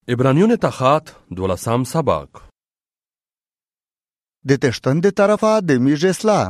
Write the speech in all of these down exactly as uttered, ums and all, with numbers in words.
عبرانیون ته خط دولسم سبق. د تشتن د طرفه د میږ اصلاح.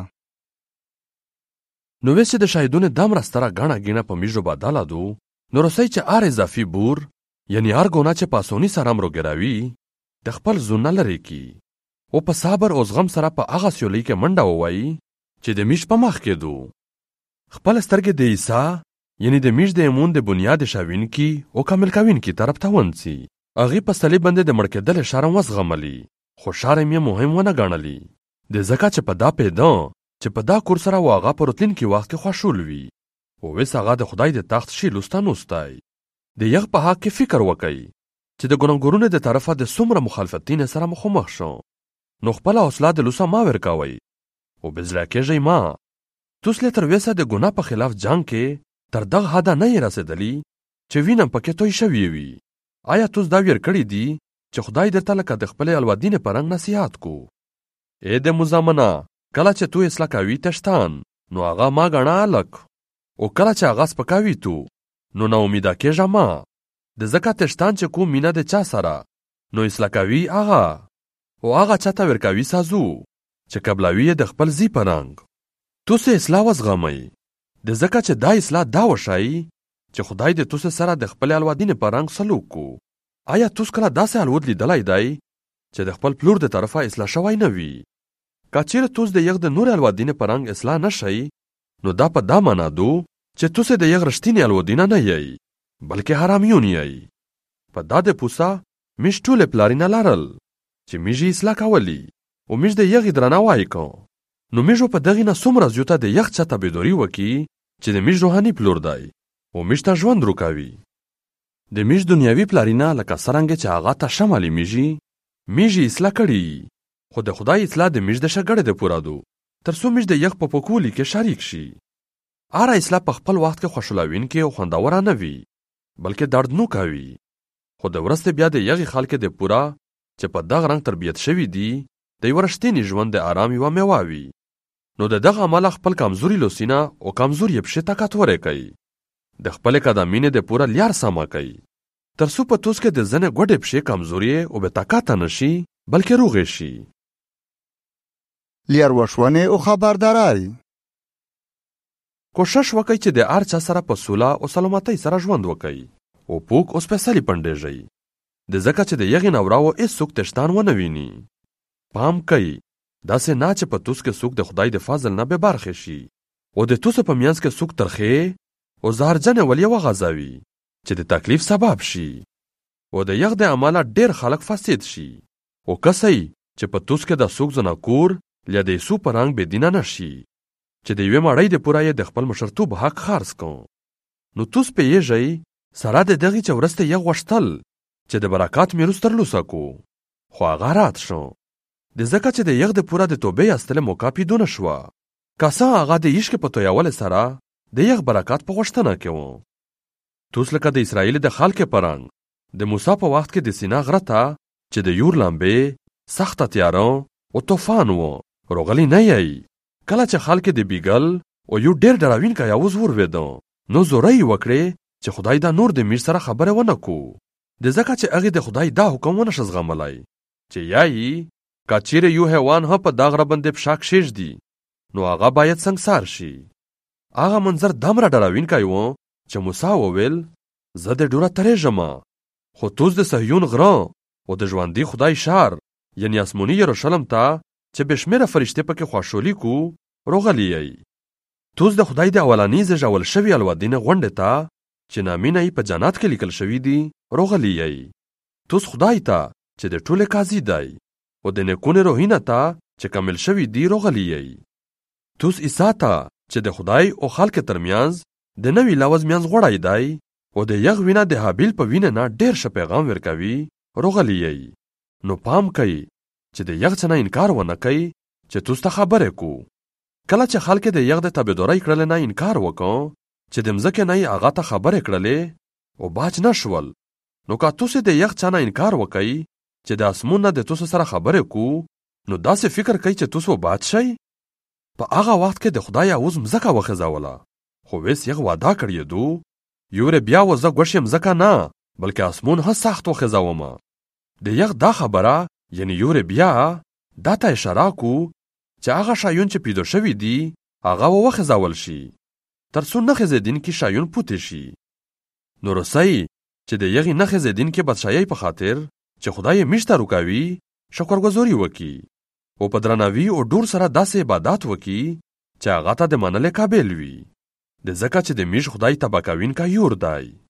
نو ویسې د شاهدونه دمره ستره ګڼه ګینه په میږو بدله دو، نو رسۍ چې هر اضافي بور یعنی هر ګونه چې په اسوني سره هم روګروي د خپل زونه لرې کی او په صبر او زغم سره په هغه سیولۍ کې منډه ووایي چې د میږ په مخ کې دو. خپل سترګې د عیسی یعنی د میږ د ایمون د بنیاد شاوینکي او کامل کوونکي طرف ته ونڅي. هغې په صلیب باندې د مړ کېدلې شرم وزغملي، خو شرم یې مهم ونه ګڼلي. د ځکه چې په دا پیدا چې په دا کور سره و هغه په راتلونکي وخت کې خوشحول وي او اوس هغه د خدای د تخت شي لوسته نوستی. د یغ په حق کې فکر وکئ چې د ګناهګارانو د طرفه د څومره مخالفتین سره مخامخ شو. نو خپله حوصله د لوسه مه ورکوئ او بېزړه کېږئ مه. توس لا تر اوسه د ګناه په خلاف جنګ کې تر دغه حده نه یې رسېدلي چې وینه پکې توی شوې وي. آیا توس دا ویر کړی دي چې خدای درته لکه د خپلې الودینې په رنګ نصیحت کو؟ ای د مزامنه، کله چې تو اصلاح کوي تشتان نو هغه ما ګڼه هلک، او کله چې هغه سپکوي تو نو نا امیده کېږه مه. د ځکه تشتان چې کوم مینه د چا سره نو اصلاح کوي هغه، او هغه چا ته ورکوي سازو چې قبلوي د خپل زی په رنګ. توسې اصلاح وزغمئ، د ځکه چې دا اصلاح دا وښایي چې خدای د توسې سره د خپل الودینې په رنګ سلوک کو. آیا توس کله داسې الود لیدلی دی چې د خپل پلور د طرفه اصلاح شوی نه وي؟ که چیرې توس د یغ د نور الودینې په رنګ اصلاح نه شئ نو دا په دا معنا دو چې توسې د یغ رښتینې الودینه نه یئ بلکې حرامیون یئ. په دا د پوسه میږ ټولې پلارینه لرل چې میږ یې اصلاح کولی او میږ د یغې درناوی کو. نو میږو په دغې نه څومره زیاته د یغ چا تابعداري وکړي چې د میږ روحاني پلور دی او میږ ته ژوند روکوي. د میږ دنیاوي پلارینه لکه څرنګه چې هغه ته ښه معلومیږي میږ یې اصلاح کړي، خو د خدای اصلاح د میږ د شګړې د پوره دو تر څو میږ د یغ په پاکوالي کې شریک شي. هره اصلاح په خپل وخت کې خوشحالوونکې او خوندوره نه وي بلکې دردناکه وي، خو د وروسته بیا د یغې خلکې د پوره چې په دغه رنګ تربیت شوي دي د یوه رښتیني ژوند د ارام یوه میوه وي. نو د دغه عمله خپل کمزوري لوسینه او کمزوري پښې طاقتورې کوي. د خپلې قدمینې د پوره لیار سمه کوي تر څو په توس کې د ځنې ګوډې پښې کمزوري او بې طاقته نه شي بلکې روغې شي. لیاروښونې او خبرداری. کوشش وکئ چې د هر چا سره په سوله او سلامتۍ سره ژوند وکئ او پوک او سپېڅلي پنډېږئ، د ځکه چې د یغې نه وراوه هېڅوک تشتان ونه ویني. پام کوئ داسې نه چې په توس کې څوک د خدای د فضل نه بې برخې شي او د توسو په منځ کې څوک ترخې او زهرجنې ولې وغځوي چې د تکلیف سبب شي او د یغ د عمله ډېر خلک فاسد شي. او کسی چې په توس کې د څوک زناکور یا د عیسو په رنګ بېدینه نه شي چې د یوې مړۍ د پوره یې د خپل مشرتوب حق خرڅ کړو. نو توس پوهېږئ سره د دغې چې وروسته یې غوښتل چې د برکات میراث ترلاسه کړو، خو هغه رد شو د ځکه چې د یغ د پوره د توبې ایستلې موقع پیدا نه شوه. که څه هغه د عشق په تویولو سره د یغ برکات په غوښتنه کې و. توس لکه د اسرائیل د خلکې په رنګ د موسی په وخت کې د سینا غره ته چې د یور لمبې سخته تیاره او طوفان و روغلی نه یئ. کله چې خلک د بیګل او یو ډېر ډراوونکی آواز ورولوېده نو زوره یې وکړې چې خدای دا نور د میږ سره خبرې ونه کړو، د ځکه چې هغې د خدای دا حکم ونه شه زغملی چې یایي که چیرې یو حیوان هم په دا غره باندې پښه کښېږدي نو هغه باید سنګسار شي. هغه منظر دومره ډراوونکی و چې موسی وویل زه د ډوره ترېږم، خو توس د صهیون غره او د ژوندي خدای ښار یعنی اسموني یروشلم ته چې بې شمېره فرشتې پکې خوشحالي کو روغلی یئ. توس د خدای د اولني زېږول شوي الودینې غونډې ته چې نامونه یې په جنت کې لیکل شوي دي روغلی یئ. توس خدای ته چې د ټولې قاضي دی او د نیکونې روحینه ته چې کامل شوي دي روغلی یئ. توس عیسی ته چې د خدای او خلک ترمنځ د نوي لوز منځ غوړی دی او د یغ وینه د هابیل په وینه نه ډېر ښه پیغام ورکوي روغلی یئ. نو پام کوئ چې د یغ څه نه انکار ونه کوئ چې توس ته خبرې کو. کله چې خلک د یغ د تابعدارۍ کړلې نه انکار وکړو چې د مځکې نه یې هغه ته خبرې کړلې او باج نه شول، نو که توسې د یغ چا نه انکار وکئ چې د اسمون نه د توسو سره خبرې کو نو داسې فکر کوئ چې توس وباد شئ. په هغه وخت کې د خدای آواز مځکه وخیځوله، خو ویس یغ واده کړی دو یورې بیا وزه ګوښې مځکه نه بلکې اسمون هم سخت وخیځومه. د یخ دا خبره یعنی یورې بیا دا ته اشاره کو چې هغه شایون چې پیدا شوي دي هغه وخیځول شي تر څو نه خیځېدونکي شایون پوتې شي. نو روسۍ چې د یغې نه خیځېدونکي بادشاهۍ په خاطر چې خدای یې میشته روکوي شکرګزاري وکړي او په درناوي او ډور سره داسې عبادت وکړي چې هغه ته د منلې قابل وي، د ځکه چې د میش خدای تبا کوونکی یور دی.